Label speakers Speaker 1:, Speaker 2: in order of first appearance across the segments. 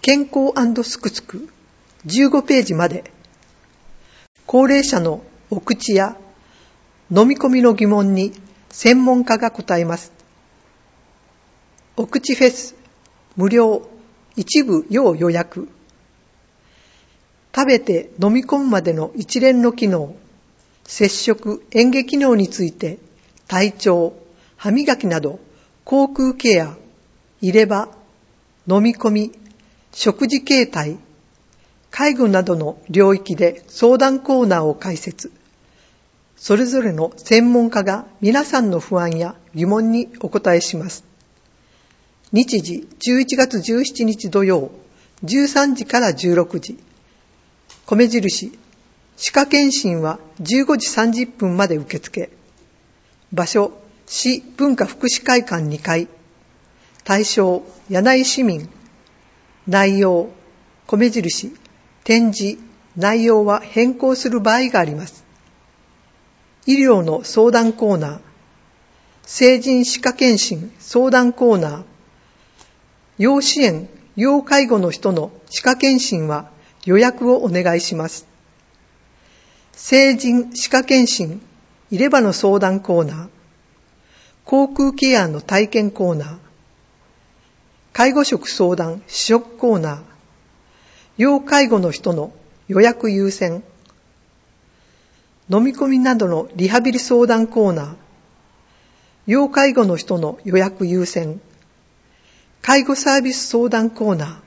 Speaker 1: 健康&すくすく15ページまで。高齢者のお口や飲み込みの疑問に専門家が答えます。お口フェス無料、一部要予約。食べて飲み込むまでの一連の機能、接触、嚥下機能について体調、歯磨きなど口腔ケア、入れ歯、飲み込み、食事形態、介護などの領域で相談コーナーを開設。それぞれの専門家が皆さんの不安や疑問にお答えします。日時11月17日土曜、13時から16時。米印、歯科検診は15時30分まで受付。場所、市文化福祉会館2階。対象、柳井市民。内容、米印、展示、内容は変更する場合があります。医療の相談コーナー、成人歯科検診相談コーナー、要支援、要介護の人の歯科検診は予約をお願いします。成人歯科検診、入れ歯の相談コーナー、口腔ケアの体験コーナー、介護食相談試食コーナー、要介護の人の予約優先、飲み込みなどのリハビリ相談コーナー、要介護の人の予約優先、介護サービス相談コーナー、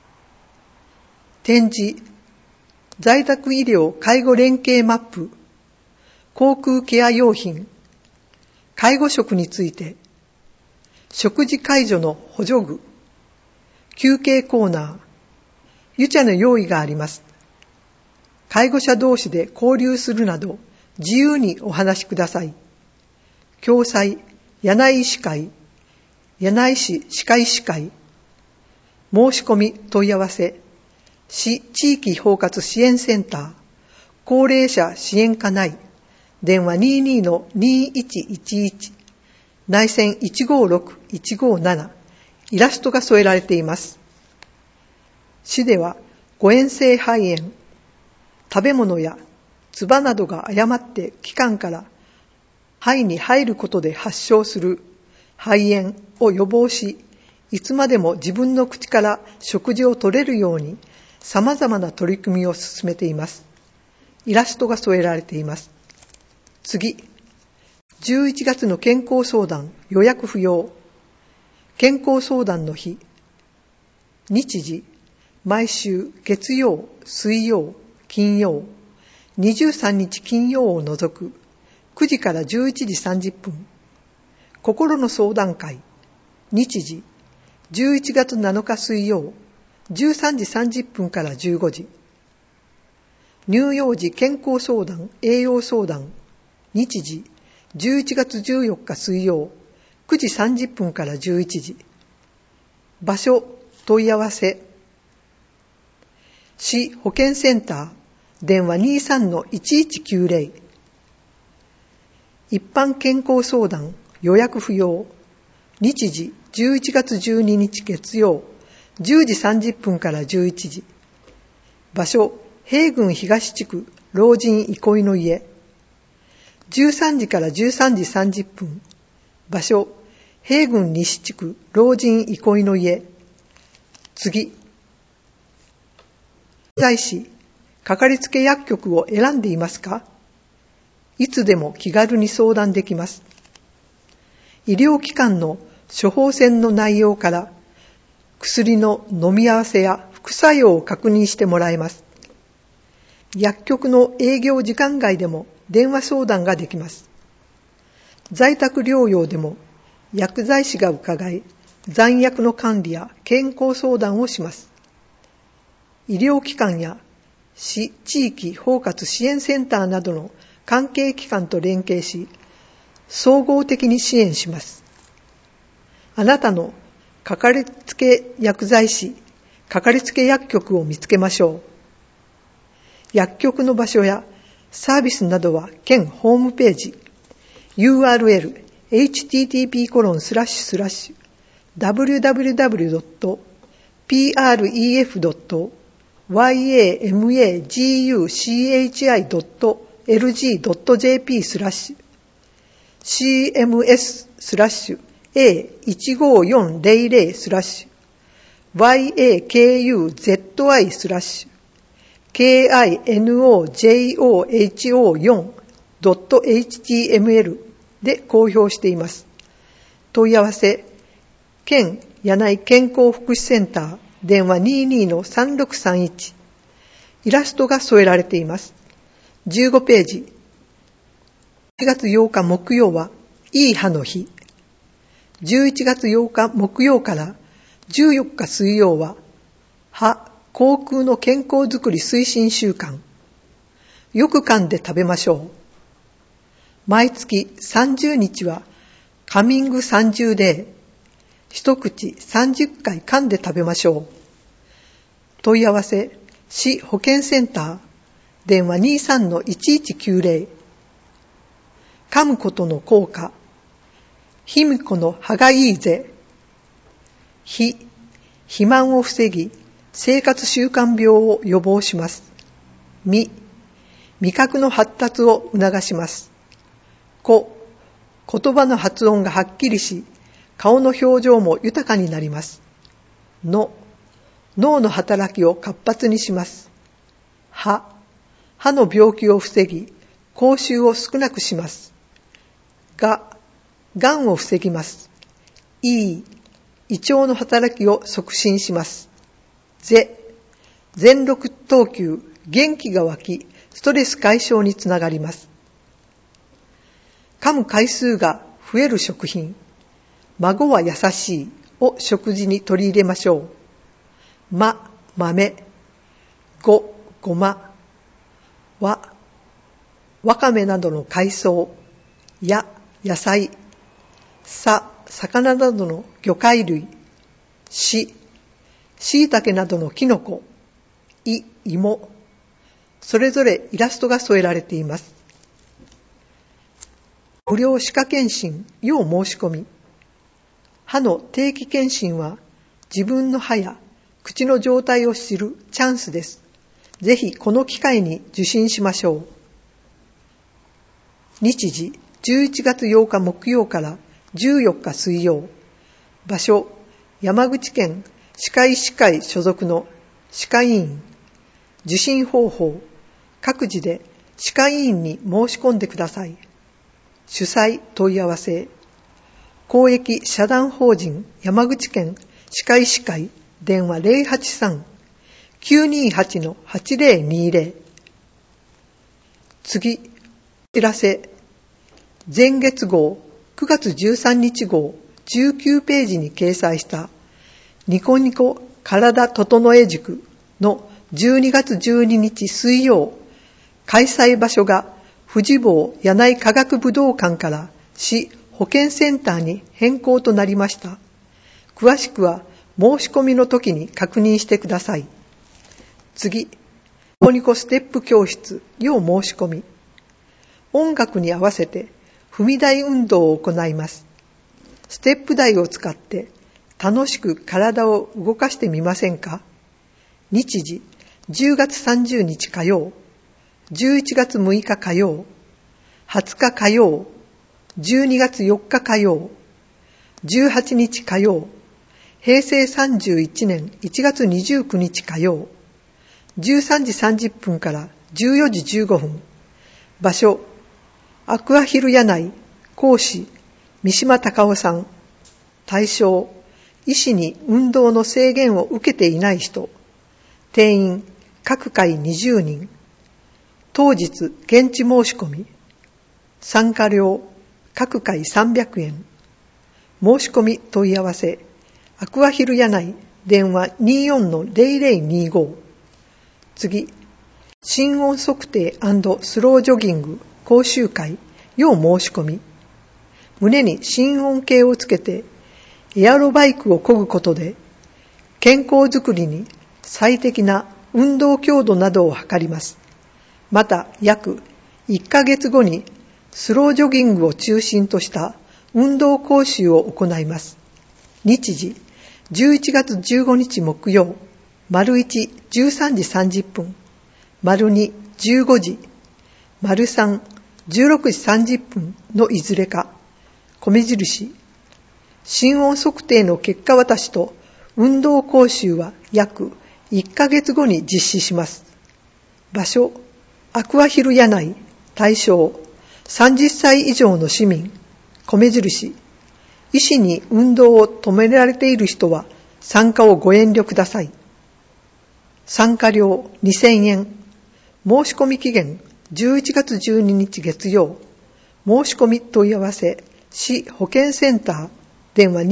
Speaker 1: 展示、在宅医療介護連携マップ、口腔ケア用品、介護食について、食事介助の補助具、休憩コーナー、湯茶の用意があります。介護者同士で交流するなど自由にお話しください。共催、柳井歯会、柳井市歯科医師会。申し込み問い合わせ、市地域包括支援センター、高齢者支援課内、電話 22-2111、内線156-157、イラストが添えられています。市では誤嚥性肺炎、食べ物や唾などが誤って気管から肺に入ることで発症する肺炎を予防し、いつまでも自分の口から食事を取れるように様々な取り組みを進めています。イラストが添えられています。次、11月の健康相談予約不要。健康相談の日。日時、毎週月曜、水曜、金曜、23日金曜を除く9時から11時30分。心の相談会。日時、11月7日水曜、13時30分から15時。乳幼児健康相談、栄養相談。日時、11月14日水曜、9時30分から11時。場所、問い合わせ。市保健センター、電話 23-1190。一般健康相談、予約不要。日時、11月12日月曜、10時30分から11時。場所、平郡東地区老人憩いの家。13時から13時30分。場所、平郡西地区老人憩いの家。次。在市、かかりつけ薬局を選んでいますか？いつでも気軽に相談できます。医療機関の処方箋の内容から薬の飲み合わせや副作用を確認してもらえます。薬局の営業時間外でも電話相談ができます。在宅療養でも薬剤師が伺い、残薬の管理や健康相談をします。医療機関や市地域包括支援センターなどの関係機関と連携し、総合的に支援します。あなたのかかりつけ薬剤師、かかりつけ薬局を見つけましょう。薬局の場所やサービスなどは県ホームページ、URL http://www.ken pref.yamgcu-chi.rg.jp/cms/a150-4.html で公表しています。問い合わせ、県柳井健康福祉センター、電話 22-3631。イラストが添えられています。15ページ。1月8日木曜はいい歯の日。11月8日木曜から14日水曜は歯・口腔の健康づくり推進週間。よく噛んで食べましょう。毎月30日はカミング30デー。一口30回噛んで食べましょう。問い合わせ、市保健センター、電話 23-1190。噛むことの効果。卑弥呼の歯がいいぜ。肥満を防ぎ、生活習慣病を予防します。味覚の発達を促します。言葉の発音がはっきりし、顔の表情も豊かになります。脳の働きを活発にします。歯の病気を防ぎ、口臭を少なくします。がんを防ぎます。胃腸の働きを促進します。全力投球、元気が湧き、ストレス解消につながります。噛む回数が増える食品。孫は優しいを食事に取り入れましょう。豆。ごま。わかめなどの海藻。野菜。魚などの魚介類。しいたけなどのキノコ。芋。それぞれイラストが添えられています。無料歯科検診要申し込み。歯の定期検診は自分の歯や口の状態を知るチャンスです。ぜひこの機会に受診しましょう。日時11月8日木曜から14日水曜。場所山口県歯科医師会所属の歯科医院。受診方法各自で歯科医院に申し込んでください。主催問い合わせ公益社団法人山口県歯科医師会電話 083-928-8020。 次、知らせ前月号9月13日号19ページに掲載したニコニコ体整え塾の12月12日水曜、開催場所が富士坊柳井科学武道館から市保健センターに変更となりました。詳しくは申し込みの時に確認してください。次、ニコニコステップ教室要申し込み。音楽に合わせて踏み台運動を行います。ステップ台を使って楽しく体を動かしてみませんか？日時10月30日火曜、11月6日火曜、20日火曜、12月4日火曜、18日火曜、平成31年1月29日火曜、13時30分から14時15分。場所、アクアヒル柳井。講師、三島隆夫さん。対象、医師に運動の制限を受けていない人。定員、各回20人。当日、現地申し込み。参加料、各回300円。申し込み問い合わせ、アクアヒル柳井、電話 24-0025。次、心音測定&スロージョギング講習会要申し込み。胸に心音計をつけてエアロバイクを漕ぐことで健康づくりに最適な運動強度などを測ります。また約1ヶ月後にスロージョギングを中心とした運動講習を行います。日時 11月15日木曜、丸1、13時30分、丸2、15時、丸3、16時30分のいずれか、米印、心音測定の結果渡しと運動講習は約1ヶ月後に実施します。場所、アクアヒル柳井、対象、30歳以上の市民、米印、医師に運動を止められている人は参加をご遠慮ください。参加料2000円。申し込み期限11月12日月曜。申し込み問い合わせ、市保健センター、電話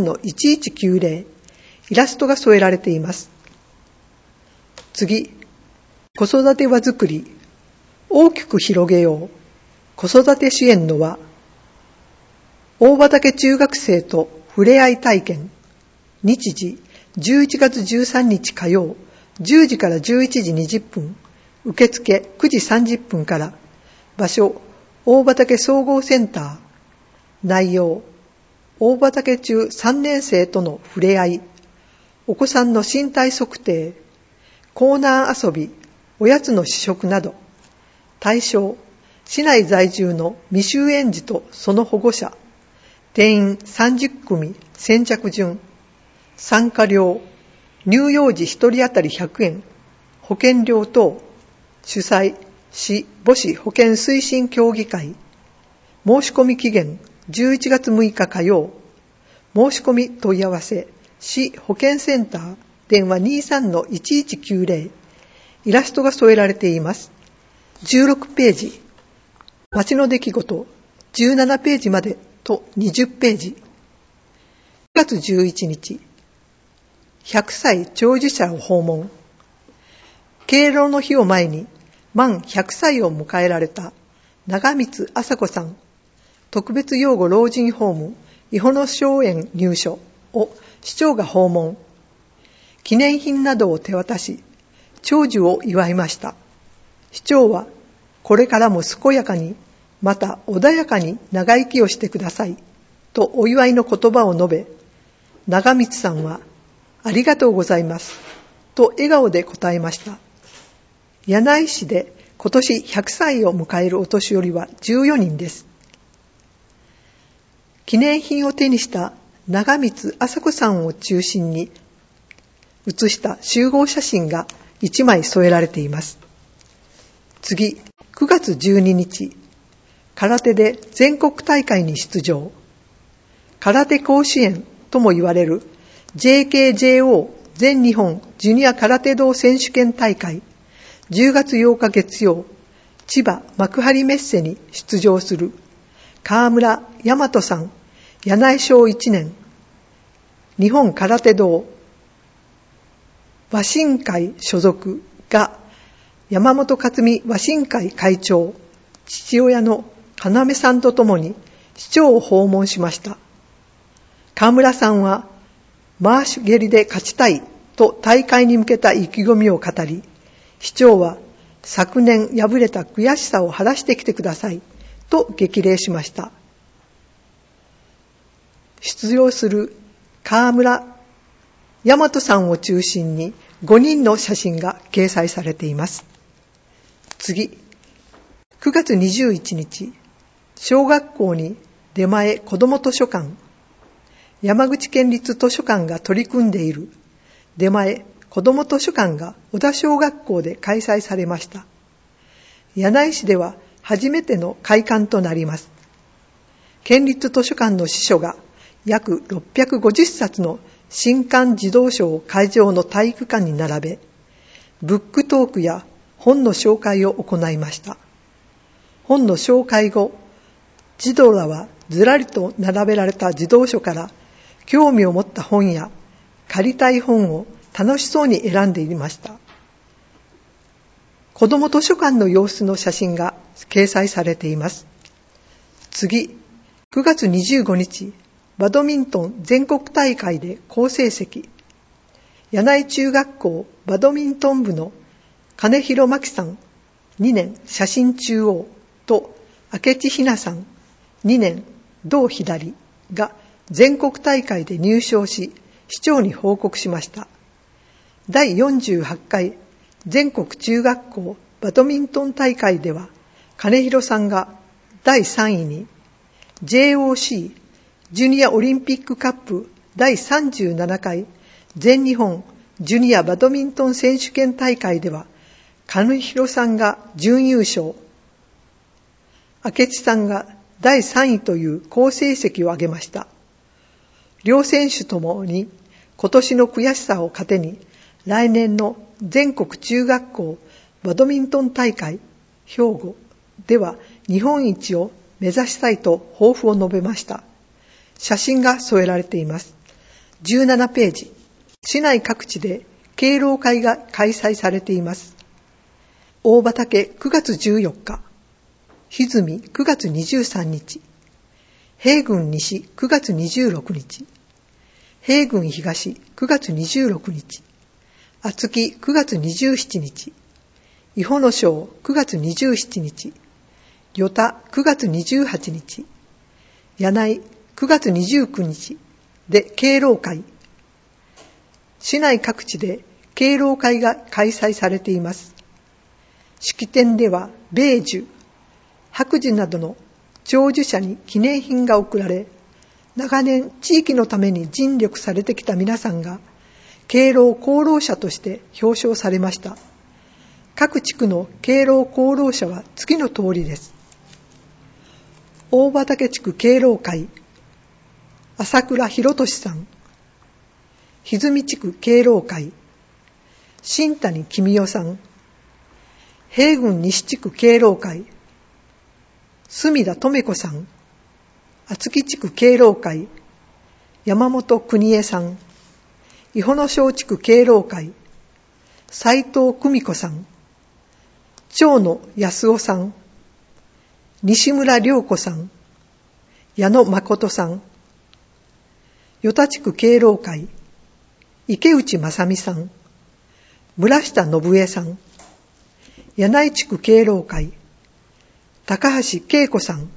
Speaker 1: 23-1190。イラストが添えられています。次、子育て輪作り。大きく広げよう。子育て支援の輪。大畑中学生とふれあい体験。日時、11月13日火曜、10時から11時20分。受付9時30分から。場所、大畑総合センター。内容、大畑中3年生とのふれあい。お子さんの身体測定。コーナー遊び、おやつの試食など。対象、市内在住の未就園児とその保護者。定員30組、先着順。参加料、乳幼児1人当たり100円。保険料等。主催、市母子保健推進協議会。申し込み期限、11月6日火曜。申し込み問い合わせ、市保健センター、電話 23-1190。イラストが添えられています。16ページ。町の出来事、17ページまでと20ページ。9月11日、100歳長寿者を訪問。敬老の日を前に、満100歳を迎えられた長光麻子さん、特別養護老人ホーム、伊保野松園入所を市長が訪問。記念品などを手渡し、長寿を祝いました。市長は、これからも健やかに、また穏やかに長生きをしてください、とお祝いの言葉を述べ、長光さんは、ありがとうございます、と笑顔で答えました。柳井市で今年100歳を迎えるお年寄りは14人です。記念品を手にした長光麻子さんを中心に写した集合写真が1枚添えられています。次、9月12日、空手で全国大会に出場。空手甲子園とも言われる JKJO 全日本ジュニア空手道選手権大会、10月8日月曜、千葉幕張メッセに出場する川村大和さん、柳井小1年、日本空手道和親会所属が山本克美和親会会長、父親の要さんとともに市長を訪問しました。川村さんは、回し蹴りで勝ちたいと大会に向けた意気込みを語り、市長は昨年敗れた悔しさを晴らしてきてくださいと激励しました。出場する川村大和さんを中心に5人の写真が掲載されています。次、9月21日、小学校に出前子ども図書館、山口県立図書館が取り組んでいる出前子ども図書館が小田小学校で開催されました。柳井市では初めての開館となります。県立図書館の司書が約650冊の新刊児童書を会場の体育館に並べ、ブックトークや本の紹介を行いました。本の紹介後、児童らはずらりと並べられた児童書から興味を持った本や借りたい本を楽しそうに選んでいました。子ども図書館の様子の写真が掲載されています。次、9月25日、バドミントン全国大会で好成績。柳井中学校バドミントン部の金広真希さん、2年写真中央と明智ひなさん、2年同左が全国大会で入賞し、 市長に報告しました。第48回全国中学校バドミントン大会では、金広さんが第3位に、JOC ジュニアオリンピックカップ第37回全日本ジュニアバドミントン選手権大会では、金広さんが準優勝、明智さんが第3位という好成績を挙げました。両選手ともに今年の悔しさを糧に、来年の全国中学校バドミントン大会兵庫では日本一を目指したいと抱負を述べました。写真が添えられています。17ページ。市内各地で敬老会が開催されています。大畑9月14日、歪み9月23日、平郡西9月26日、平郡東9月26日、厚木9月27日、伊保の庄9月27日、与田9月28日、柳井9月29日で敬老会。市内各地で敬老会が開催されています。式典では米寿、白寿などの長寿者に記念品が贈られ、長年地域のために尽力されてきた皆さんが敬老功労者として表彰されました。各地区の敬老功労者は次の通りです。大畑地区敬老会、朝倉博俊さん。歪み地区敬老会、新谷公代さん。平郡西地区敬老会、隅田留子さん。厚木地区敬老会、山本邦恵さん。伊保の庄地区敬老会、斉藤久美子さん。長野康夫さん。西村良子さん。矢野誠さん。与田地区敬老会、池内正美さん。村下信江さん。柳井地区敬老会、高橋恵子さん。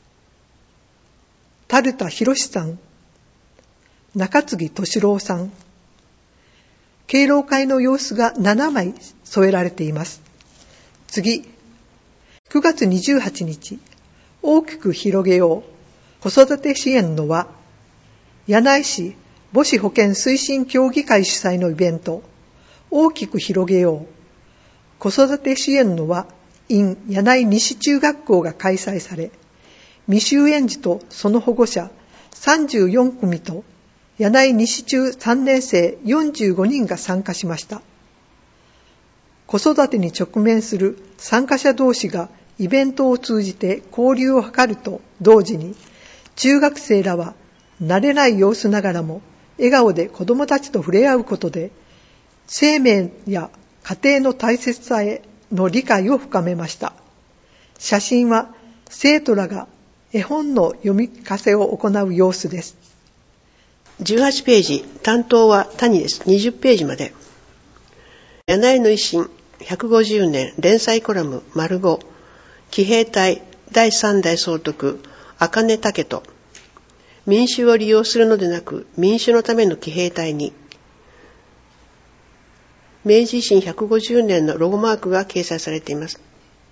Speaker 1: 樽田博さん。中継敏郎さん。敬老会の様子が7枚添えられています。次、9月28日、大きく広げよう、子育て支援の輪、柳井市母子保健推進協議会主催のイベント、大きく広げよう、子育て支援の輪 in 柳井西中学校が開催され、未就園児とその保護者34組と柳井西中3年生45人が参加しました。子育てに直面する参加者同士がイベントを通じて交流を図ると同時に、中学生らは慣れない様子ながらも笑顔で子どもたちと触れ合うことで、生命や家庭の大切さへの理解を深めました。写真は生徒らが絵本の読み聞かせを行う様子です。
Speaker 2: 18ページ、担当は谷です。20ページまで。柳井の維新150年連載コラム丸5、騎兵隊第3代総督茜武人。民衆を利用するのでなく民衆のための騎兵隊に。明治維新150年のロゴマークが掲載されています。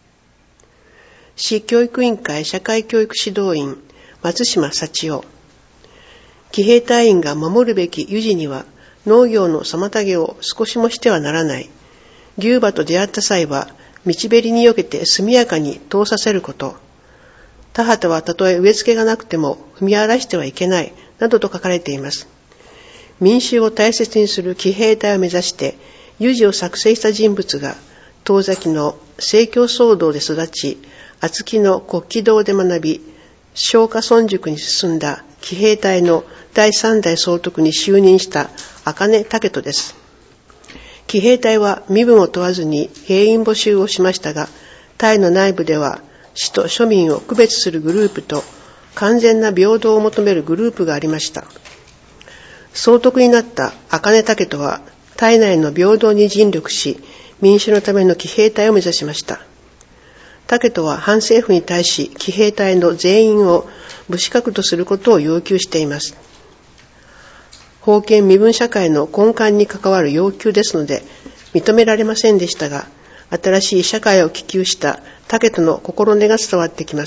Speaker 2: 市教育委員会社会教育指導員松島幸代。騎兵隊員が守るべき有事には農業の妨げを少しもしてはならない。牛馬と出会った際は道べりに避けて速やかに通させること。田畑はたとえ植え付けがなくても踏み荒らしてはいけないなどと書かれています。民衆を大切にする騎兵隊を目指して有事を作成した人物が遠崎の生協騒動で育ち、厚木の国旗堂で学び、松下村塾に進んだ騎兵隊の第3代総督に就任した茜武人です。騎兵隊は身分を問わずに兵員募集をしましたが、隊の内部では市と庶民を区別するグループと完全な平等を求めるグループがありました。総督になった茜武人は隊内の平等に尽力し、民主のための騎兵隊を目指しました。武人は反政府に対し騎兵隊の全員を武士格とすることを要求しています。 封建身分社会の根幹に関わる要求ですので認められませんでしたが、新しい社会を希求した武人の心根が伝わってきます。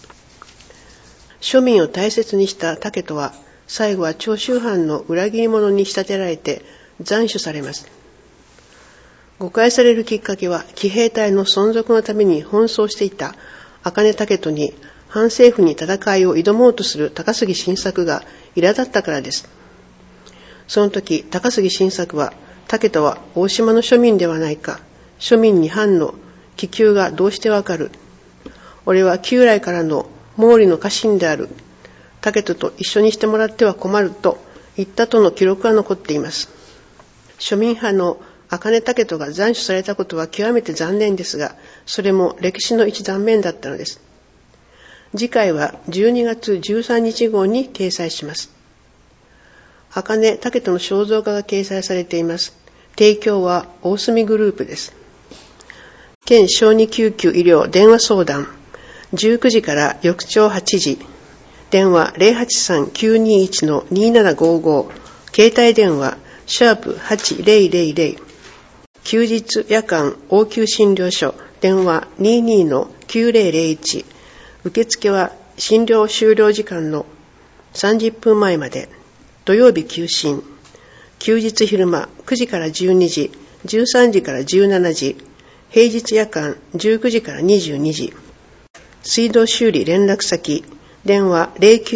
Speaker 2: 庶民を大切にした武人は、最後は長州藩の裏切り者に仕立てられて斬首されます。誤解されるきっかけは、騎兵隊の存続のために奔走していた茜武人に反政府に戦いを挑もうとする高杉晋作が苛立ったからです。その時、高杉晋作は、武人は大島の庶民ではないか。庶民に藩の気球がどうしてわかる。俺は旧来からの毛利の家臣である。武人と一緒にしてもらっては困ると言ったとの記録が残っています。庶民派の茜武人が斬首されたことは極めて残念ですが、それも歴史の一断面だったのです。次回は12月13日号に掲載します。茜武人の肖像画が掲載されています。提供は大隅グループです。県小児救急医療電話相談、19時から翌朝8時、電話 083-921-2755、携帯電話#8000、休日夜間応急診療所、電話 22-9001、受付は診療終了時間の30分前まで、土曜日休診、休日昼間9時から12時、13時から17時、平日夜間19時から22時。水道修理連絡先、電話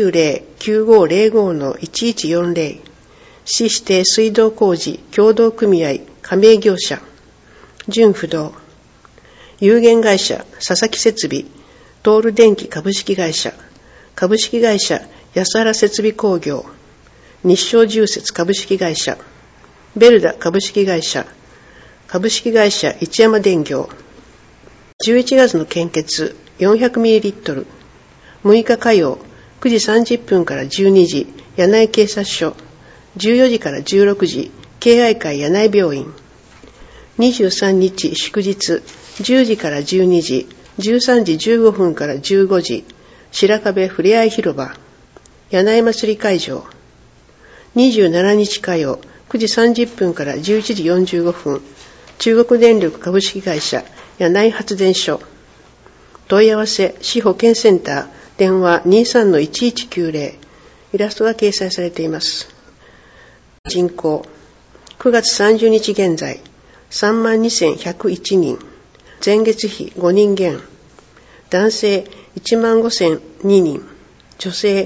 Speaker 2: 090-9505-1140。市指定水道工事協同組合加盟業者、純不動。有限会社佐々木設備、トール電機株式会社、株式会社安原設備工業、日照重設株式会社、ベルダ株式会社、株式会社一山電業。11月の献血 400ml、6日火曜9時30分から12時、柳井警察署、14時から16時、敬愛会柳井病院。23日祝日、10時から12時、13時15分から15時、白壁ふれあい広場、柳井祭り会場。27日火曜、9時30分から11時45分、中国電力株式会社柳井発電所。問い合わせ市保健センター、電話 23-1190。イラストが掲載されています。人口9月30日現在 32,101 人、前月比5人減。男性 15,002 人、女性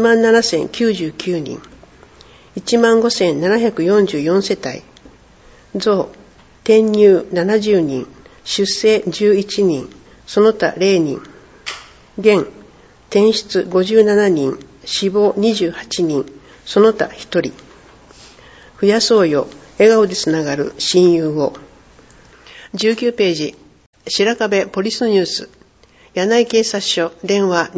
Speaker 2: 17,099 人、15,744 世帯。増、転入70人、出生11人、その他0人。減、転出57人、死亡28人、その他1人。増やそうよ、笑顔でつながる親友を。19ページ、白壁ポリスニュース、柳井警察署、電話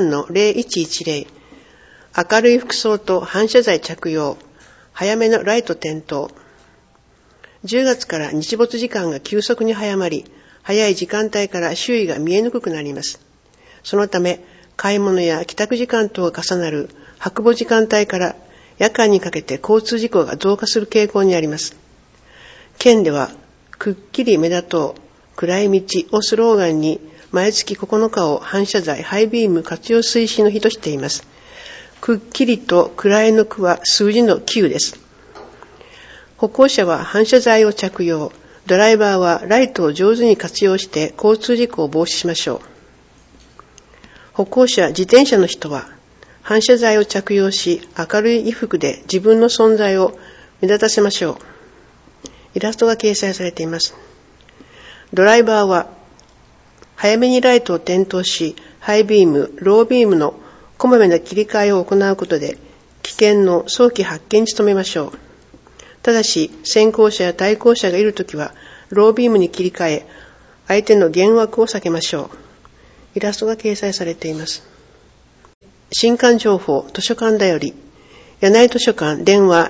Speaker 2: 23-0110。明るい服装と反射材着用、早めのライト点灯。10月から日没時間が急速に早まり、早い時間帯から周囲が見えにくくなります。そのため、買い物や帰宅時間等が重なる白母時間帯から夜間にかけて交通事故が増加する傾向にあります。県では、くっきり目立とう、暗い道をスローガンに、毎月9日を反射材ハイビーム活用推進の日としています。くっきりと暗いの句は数字の9です。歩行者は反射材を着用、ドライバーはライトを上手に活用して交通事故を防止しましょう。歩行者、自転車の人は反射材を着用し、明るい衣服で自分の存在を目立たせましょう。イラストが掲載されています。ドライバーは早めにライトを点灯し、ハイビーム、ロービームのこまめな切り替えを行うことで、危険の早期発見に努めましょう。ただし、先行車や対向車がいるときは、ロービームに切り替え、相手の幻惑を避けましょう。イラストが掲載されています。新刊情報、図書館だより、柳井図書館、電話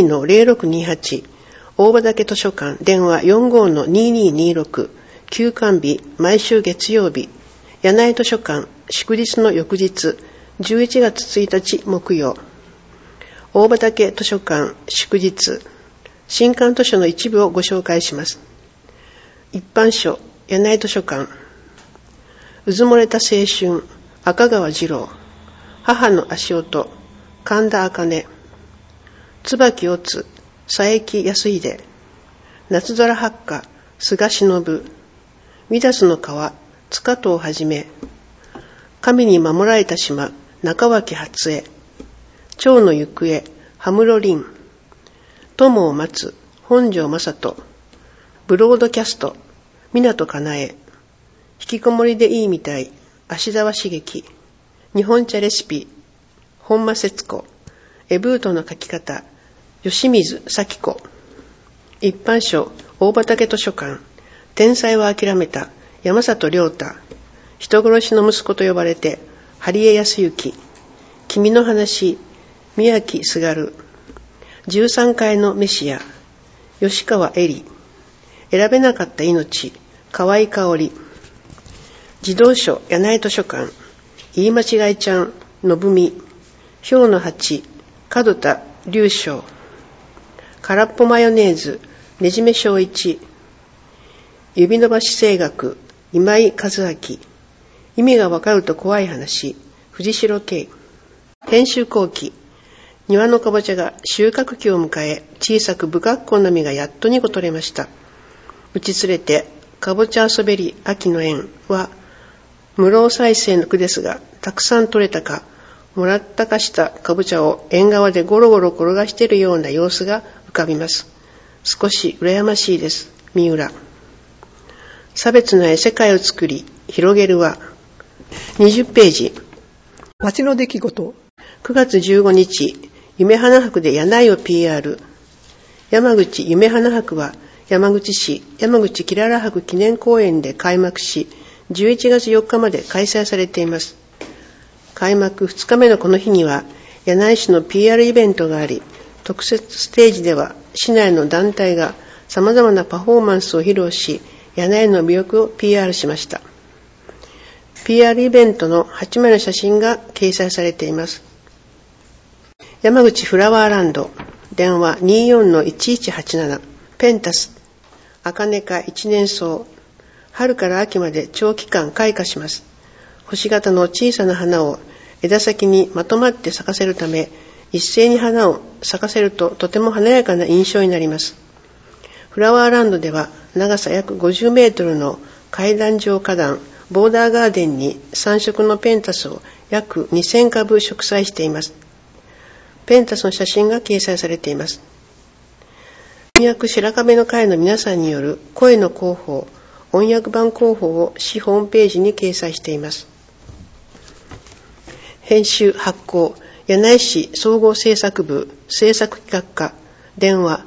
Speaker 2: 22-0628、大場岳図書館、電話 45-2226、休館日、毎週月曜日、柳井図書館、祝日の翌日、11月1日木曜。 大畑図書館祝日、新刊図書の一部をご紹介します。一般書、柳井図書館。うずもれた青春、赤川次郎。母の足音、神田茜。椿オツ、佐伯康秀。夏空八花、菅忍。ミダスの川、塚藤はじめ。神に守られた島、中脇初江。蝶の行方、羽室凛。友を待つ、本庄正人。ブロードキャスト、港かなえ。引きこもりでいいみたい、芦沢茂樹。日本茶レシピ、本間節子。エブートの書き方、吉水咲子。一般書、大畑図書館。天才は諦めた、山里亮太。人殺しの息子と呼ばれて、針江康之。君の話、宮城すがる。13階のメシア、吉川恵里。選べなかった命、河合香織。児童書、柳井図書館。言い間違いちゃん、のぶみ。氷の鉢、門田龍翔。空っぽマヨネーズ、ねじめ正一。指伸ばし声楽、今井和明。意味がわかると怖い話、藤代圭。編集後期、庭のかぼちゃが収穫期を迎え、小さく不格好な実がやっと2個取れました。打ち連れて、かぼちゃ遊べり秋の縁は、無労再生の句ですが、たくさん取れたか、もらったかしたかぼちゃを縁側でゴロゴロ転がしているような様子が浮かびます。少し羨ましいです。三浦。差別の絵世界を作り、広げるは、20ページ。
Speaker 1: 街の出来事。
Speaker 2: 9月15日、夢花博で柳井を PR。山口夢花博は、山口市山口きらら博記念公園で開幕し、11月4日まで開催されています。開幕2日目のこの日には、柳井市の PR イベントがあり、特設ステージでは市内の団体が様々なパフォーマンスを披露し、柳井の魅力を PR しました。PR イベントの8枚の写真が掲載されています。山口フラワーランド、電話 24-1187、ペンタス、アカネ科一年草、春から秋まで長期間開花します。星型の小さな花を枝先にまとまって咲かせるため、一斉に花を咲かせるととても華やかな印象になります。フラワーランドでは長さ約50メートルの階段状花壇、ボーダーガーデンに3色のペンタスを約2000株植栽しています。ペンタスの写真が掲載されています。翻訳白壁の会の皆さんによる声の広報、音訳版広報を市ホームページに掲載しています。編集発行、柳井市総合制作部制作企画課、電話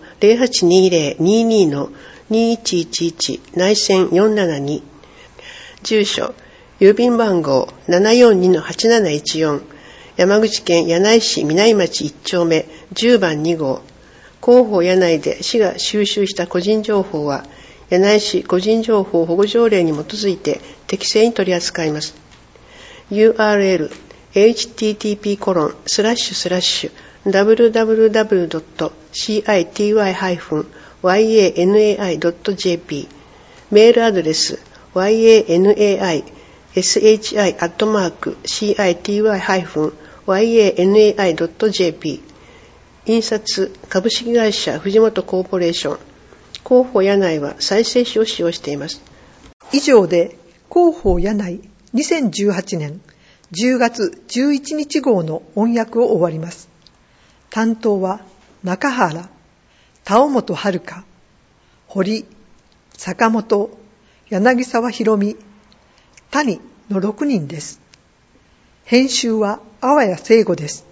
Speaker 2: 0820-22-2111 内線472、住所、郵便番号 742-8714、山口県柳井市南町1丁目10番2号、広報柳井で市が収集した個人情報は、柳井市個人情報保護条例に基づいて適正に取り扱います。URL http://www.city-yanai.jp メールアドレス yanai-city-yanai.jp 印刷株式会社藤本コーポレーション、広報柳井は再生紙を使用しています。
Speaker 1: 以上で広報柳井2018年10月11日号の音訳を終わります。担当は中原、田尾本遥、堀、坂本、柳沢博美、谷の6人です。編集は淡谷聖吾です。